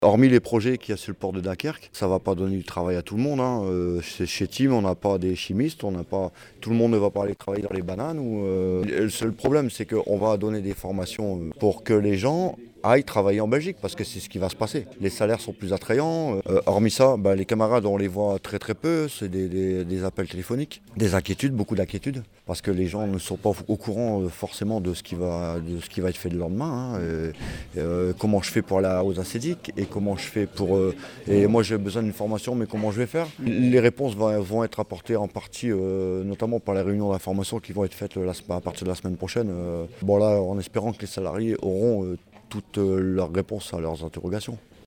Hormis les projets qu'il y a sur le port de Dunkerque, ça ne va pas donner du travail à tout le monde, hein. Chez Team, on n'a pas des chimistes, on n'a pas... tout le monde ne va pas aller travailler dans les bananes. Le seul problème, c'est qu'on va donner des formations pour que les gens aillent travailler en Belgique, parce que c'est ce qui va se passer. Les salaires sont plus attrayants. Hormis ça, les camarades, on les voit très très peu. C'est des appels téléphoniques, des inquiétudes, beaucoup d'inquiétudes, parce que les gens ne sont pas au courant forcément de ce qui va être fait le lendemain, hein. Comment je fais pour aller aux acédiques et comment je fais pour... et moi j'ai besoin d'une formation, mais comment je vais faire? Les réponses vont être apportées en partie, notamment par les réunions d'information qui vont être faites à partir de la semaine prochaine. Là, en espérant que les salariés auront toutes leurs réponses à leurs interrogations.